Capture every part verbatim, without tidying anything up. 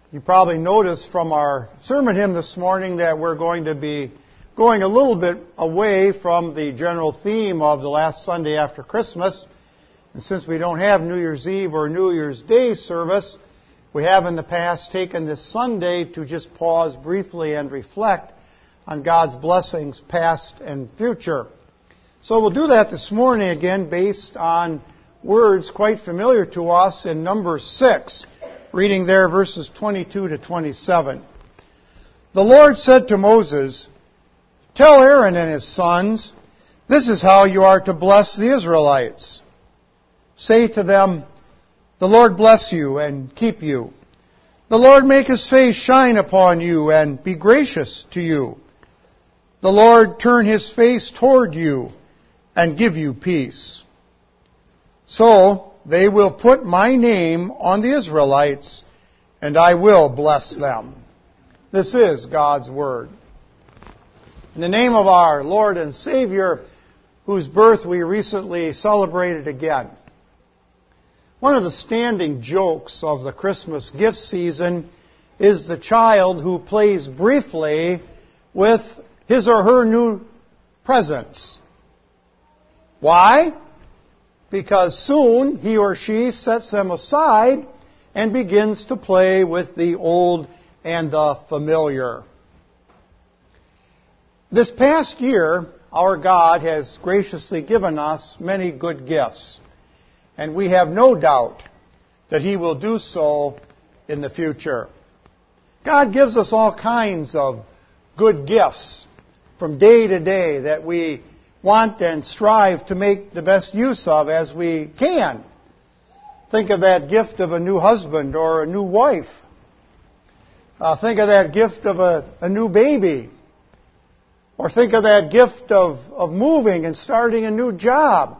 You probably noticed from our sermon hymn this morning that we're going to be going a little bit away from the general theme of the last Sunday after Christmas. And since we don't have New Year's Eve or New Year's Day service, we have in the past taken this Sunday to just pause briefly and reflect on God's blessings past and future. So we'll do that this morning again based on words quite familiar to us in Numbers six. Reading there verses twenty-two to twenty-seven. The Lord said to Moses, "Tell Aaron and his sons, this is how you are to bless the Israelites. Say to them, the Lord bless you and keep you. The Lord make his face shine upon you and be gracious to you. The Lord turn his face toward you and give you peace. So they will put my name on the Israelites, and I will bless them." This is God's Word. In the name of our Lord and Savior, whose birth we recently celebrated again. One of the standing jokes of the Christmas gift season is the child who plays briefly with his or her new presents. Why? Because soon he or she sets them aside and begins to play with the old and the familiar. This past year, our God has graciously given us many good gifts, and we have no doubt that He will do so in the future. God gives us all kinds of good gifts from day to day that we want and strive to make the best use of as we can. Think of that gift of a new husband or a new wife. Uh, think of that gift of a, a new baby. Or think of that gift of, of moving and starting a new job.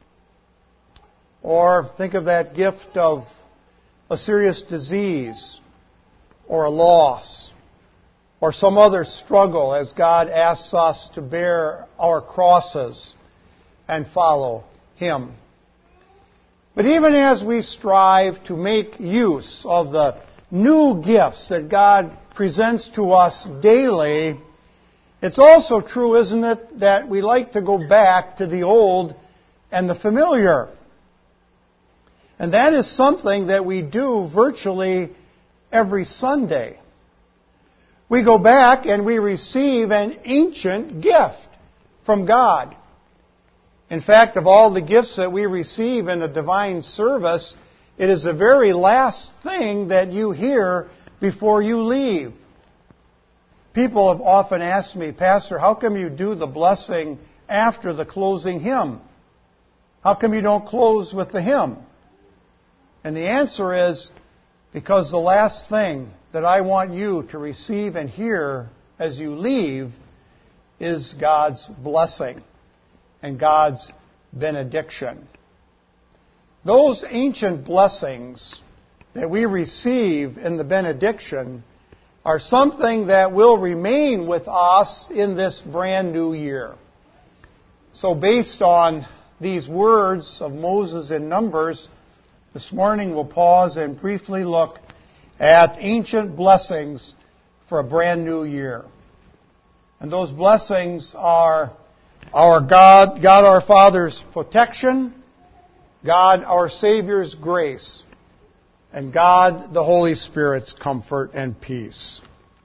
Or think of that gift of a serious disease or a loss, or some other struggle as God asks us to bear our crosses and follow Him. But even as we strive to make use of the new gifts that God presents to us daily, it's also true, isn't it, that we like to go back to the old and the familiar. And that is something that we do virtually every Sunday. We go back and we receive an ancient gift from God. In fact, of all the gifts that we receive in the divine service, it is the very last thing that you hear before you leave. People have often asked me, "Pastor, how come you do the blessing after the closing hymn? How come you don't close with the hymn?" And the answer is, because the last thing that I want you to receive and hear as you leave is God's blessing and God's benediction. Those ancient blessings that we receive in the benediction are something that will remain with us in this brand new year. So based on these words of Moses in Numbers, this morning we'll pause and briefly look at ancient blessings for a brand new year. And those blessings are our God, God our Father's protection, God our Savior's grace, and God the Holy Spirit's comfort and peace.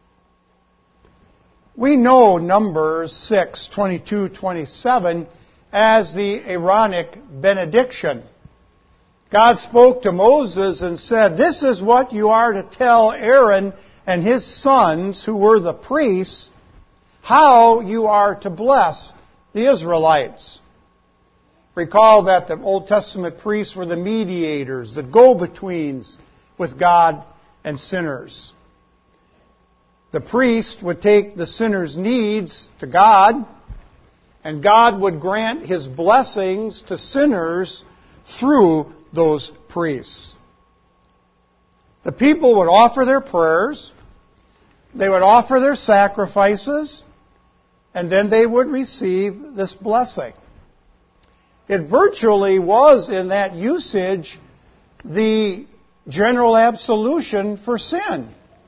We know Numbers six, twenty-two, twenty-seven as the Aaronic benediction. God spoke to Moses and said, "This is what you are to tell Aaron and his sons, who were the priests, how you are to bless the Israelites." Recall that the Old Testament priests were the mediators, the go-betweens with God and sinners. The priest would take the sinner's needs to God, and God would grant His blessings to sinners through those priests. The people would offer their prayers, they would offer their sacrifices, and then they would receive this blessing. It virtually was, in that usage, the general absolution for sin.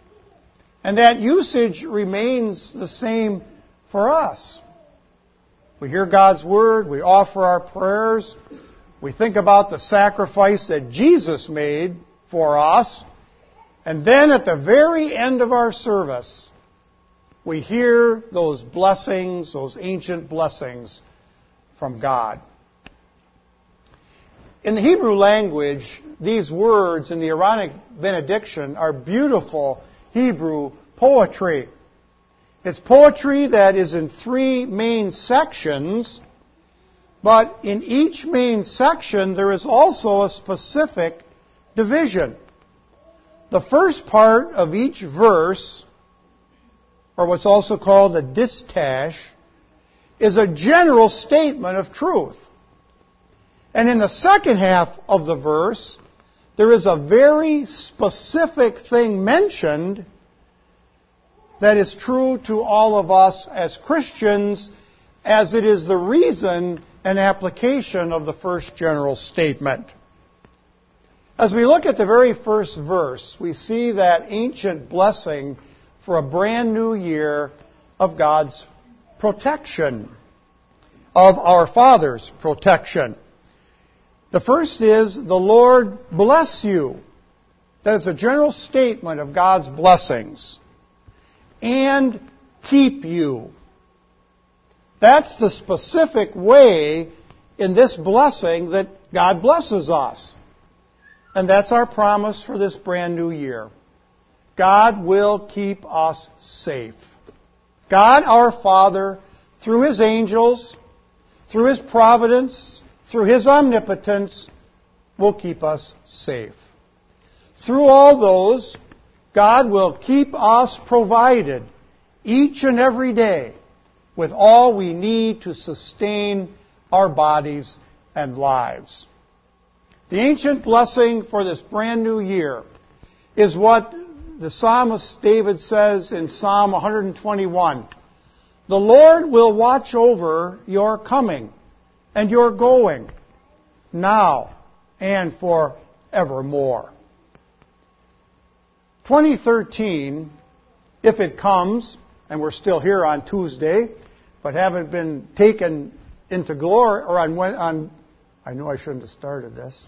And that usage remains the same for us. We hear God's Word, we offer our prayers, we think about the sacrifice that Jesus made for us, and then at the very end of our service, we hear those blessings, those ancient blessings from God. In the Hebrew language, these words in the Aaronic benediction are beautiful Hebrew poetry. It's poetry that is in three main sections, but in each main section there is also a specific division. The first part of each verse, or what's also called a distache, is a general statement of truth. And in the second half of the verse, there is a very specific thing mentioned that is true to all of us as Christians, as it is the reason and application of the first general statement. As we look at the very first verse, we see that ancient blessing for a brand new year of God's protection, of our Father's protection. The first is, the Lord bless you. That is a general statement of God's blessings. And keep you. That's the specific way in this blessing that God blesses us. And that's our promise for this brand new year. God will keep us safe. God, our Father, through His angels, through His providence, through His omnipotence, will keep us safe. Through all those, God will keep us provided each and every day with all we need to sustain our bodies and lives. The ancient blessing for this brand new year is what the psalmist David says in Psalm one twenty-one. The Lord will watch over your coming and your going, now and forevermore. twenty thirteen, if it comes, and we're still here on Tuesday, but haven't been taken into glory, or on, on I know I shouldn't have started this.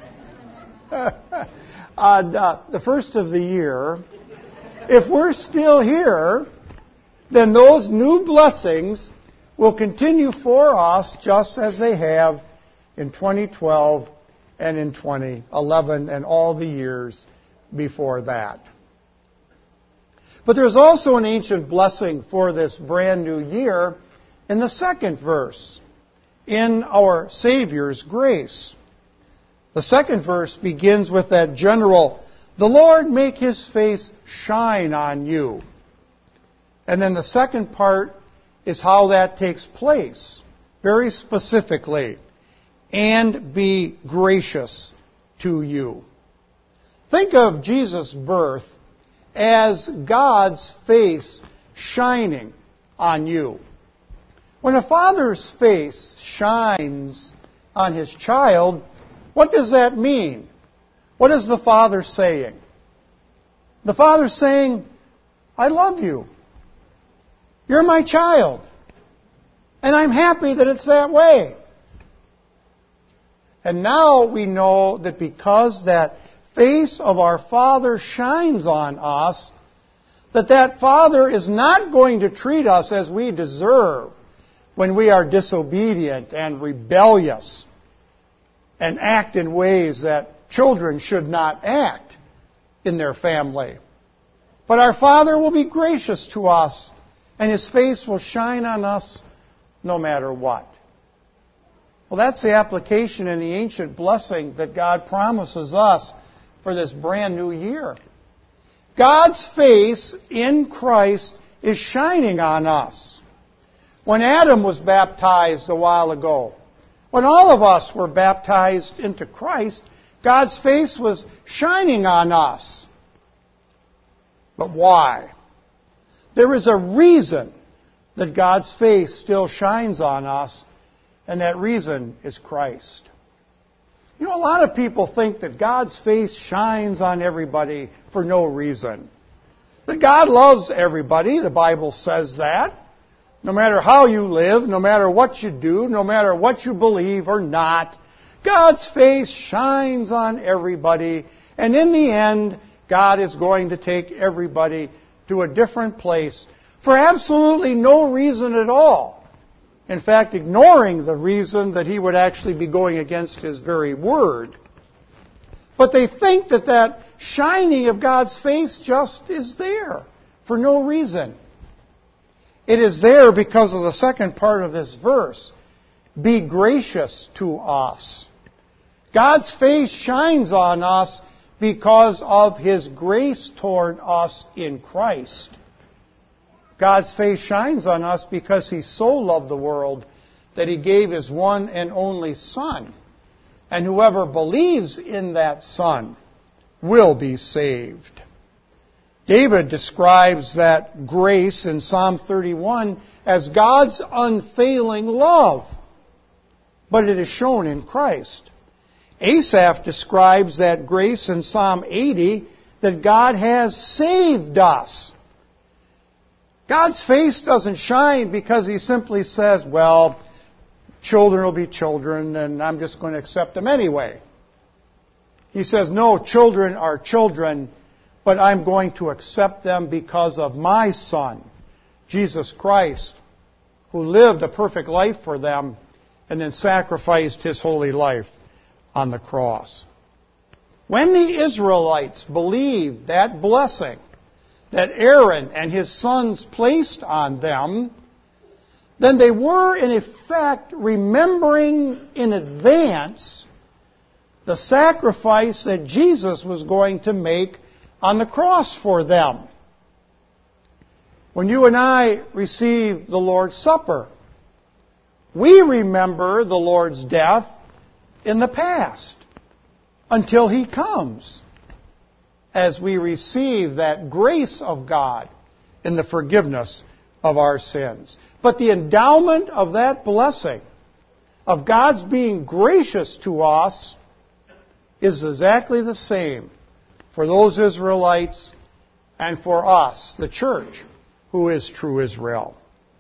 on uh, the first of the year, if we're still here, then those new blessings will continue for us just as they have in twenty twelve and in twenty eleven and all the years before that. But there's also an ancient blessing for this brand new year in the second verse, in our Savior's grace. The second verse begins with that general, the Lord make His face shine on you. And then the second part is how that takes place, very specifically, and be gracious to you. Think of Jesus' birth as God's face shining on you. When a father's face shines on his child, what does that mean? What is the father saying? The father's saying, I love you. You're my child. And I'm happy that it's that way. And now we know that because that face of our Father shines on us, that that Father is not going to treat us as we deserve when we are disobedient and rebellious and act in ways that children should not act in their family. But our Father will be gracious to us, and His face will shine on us no matter what. Well, that's the application in the ancient blessing that God promises us for this brand new year. God's face in Christ is shining on us. When Adam was baptized a while ago, when all of us were baptized into Christ, God's face was shining on us. But why? There is a reason that God's face still shines on us, and that reason is Christ. You know, a lot of people think that God's face shines on everybody for no reason. That God loves everybody. The Bible says that. No matter how you live, no matter what you do, no matter what you believe or not, God's face shines on everybody. And in the end, God is going to take everybody to a different place for absolutely no reason at all. In fact, ignoring the reason that He would actually be going against His very word. But they think that that shining of God's face just is there for no reason. It is there because of the second part of this verse. Be gracious to us. God's face shines on us because of His grace toward us in Christ. God's face shines on us because He so loved the world that He gave His one and only Son. And whoever believes in that Son will be saved. David describes that grace in Psalm thirty-one as God's unfailing love. But it is shown in Christ. Asaph describes that grace in Psalm eighty that God has saved us. God's face doesn't shine because He simply says, well, children will be children and I'm just going to accept them anyway. He says, no, children are children, but I'm going to accept them because of my Son, Jesus Christ, who lived a perfect life for them and then sacrificed His holy life on the cross. When the Israelites believed that blessing that Aaron and his sons placed on them, then they were in effect remembering in advance the sacrifice that Jesus was going to make on the cross for them. When you and I receive the Lord's Supper, we remember the Lord's death in the past until He comes, as we receive that grace of God in the forgiveness of our sins. But the endowment of that blessing, of God's being gracious to us, is exactly the same for those Israelites and for us, the church, who is true Israel.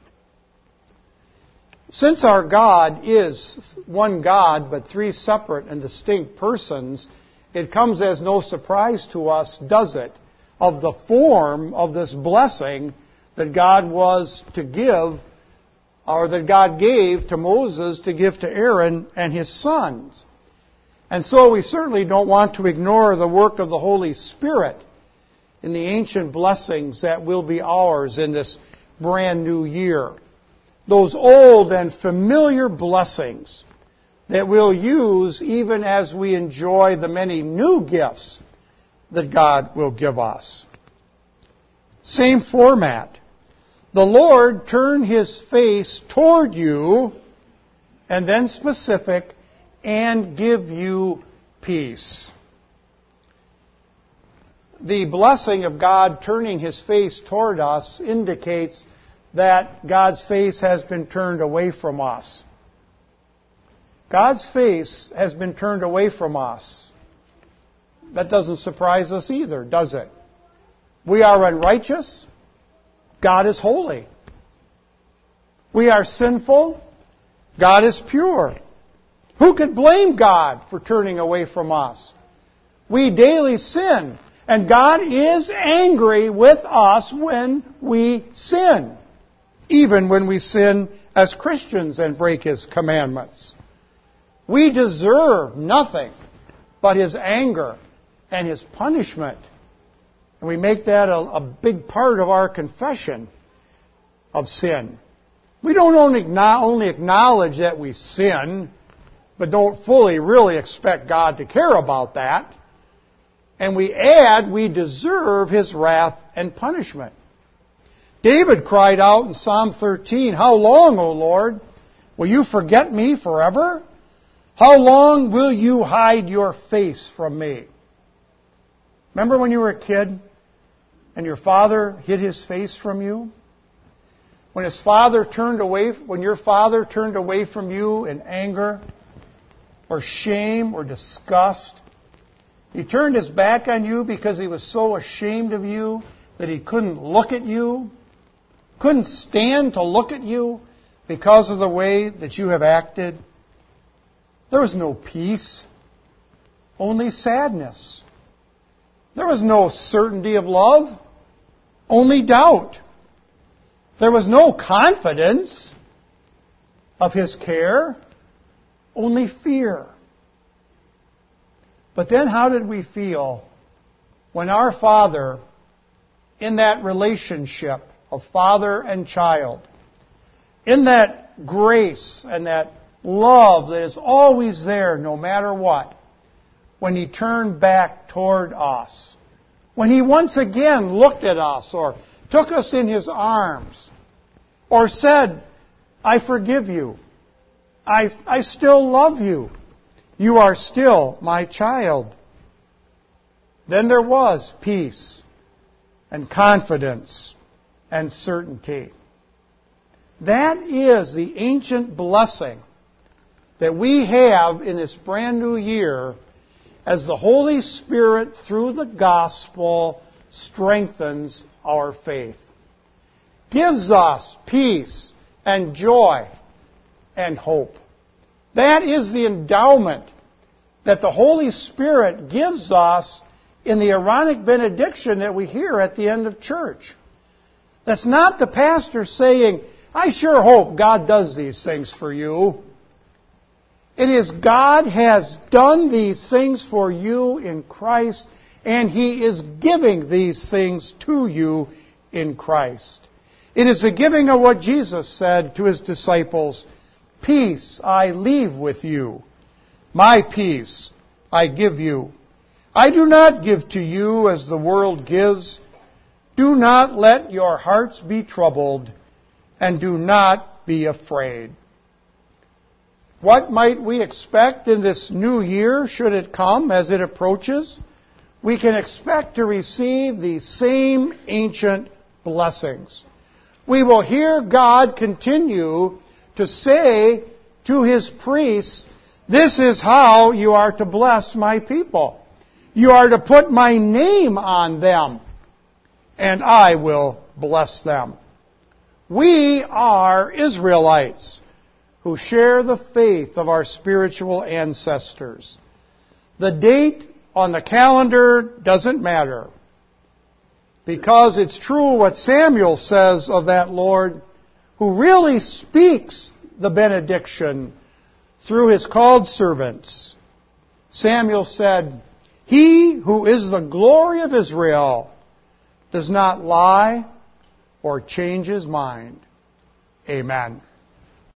Since our God is one God, but three separate and distinct persons, it comes as no surprise to us, does it, of the form of this blessing that God was to give, or that God gave to Moses to give to Aaron and his sons. And so we certainly don't want to ignore the work of the Holy Spirit in the ancient blessings that will be ours in this brand new year. Those old and familiar blessings that we'll use even as we enjoy the many new gifts that God will give us. Same format. The Lord turn His face toward you, and then specific, and give you peace. The blessing of God turning His face toward us indicates that God's face has been turned away from us. God's face has been turned away from us. That doesn't surprise us either, does it? We are unrighteous. God is holy. We are sinful. God is pure. Who could blame God for turning away from us? We daily sin, and God is angry with us when we sin, even when we sin as Christians and break His commandments. We deserve nothing but His anger and His punishment. And we make that a, a big part of our confession of sin. We don't only, not only acknowledge that we sin, but don't fully really expect God to care about that. And we add, we deserve His wrath and punishment. David cried out in Psalm thirteen, "How long, O Lord, will you forget me forever? How long will you hide your face from me?" Remember when you were a kid and your father hid his face from you? When his father turned away, when your father turned away from you in anger or shame or disgust, he turned his back on you because he was so ashamed of you that He couldn't look at you, couldn't stand to look at you because of the way that you have acted? There was no peace, only sadness. There was no certainty of love, only doubt. There was no confidence of His care, only fear. But then how did we feel when our Father, in that relationship of father and child, in that grace and that love that is always there no matter what, when He turned back toward us, when He once again looked at us or took us in His arms, or said, I forgive you, I, I still love you, you are still my child. Then there was peace and confidence and certainty. That is the ancient blessing that we have in this brand new year as the Holy Spirit, through the gospel, strengthens our faith. Gives us peace and joy and hope. That is the endowment that the Holy Spirit gives us in the Aaronic benediction that we hear at the end of church. That's not the pastor saying, I sure hope God does these things for you. It is God has done these things for you in Christ, and He is giving these things to you in Christ. It is the giving of what Jesus said to His disciples, peace I leave with you. My peace I give you. I do not give to you as the world gives. Do not let your hearts be troubled, and do not be afraid. What might we expect in this new year, should it come as it approaches? We can expect to receive the same ancient blessings. We will hear God continue to say to His priests, this is how you are to bless my people. You are to put my name on them, and I will bless them. We are Israelites who share the faith of our spiritual ancestors. The date on the calendar doesn't matter, because it's true what Samuel says of that Lord who really speaks the benediction through His called servants. Samuel said, He who is the glory of Israel does not lie or change His mind. Amen.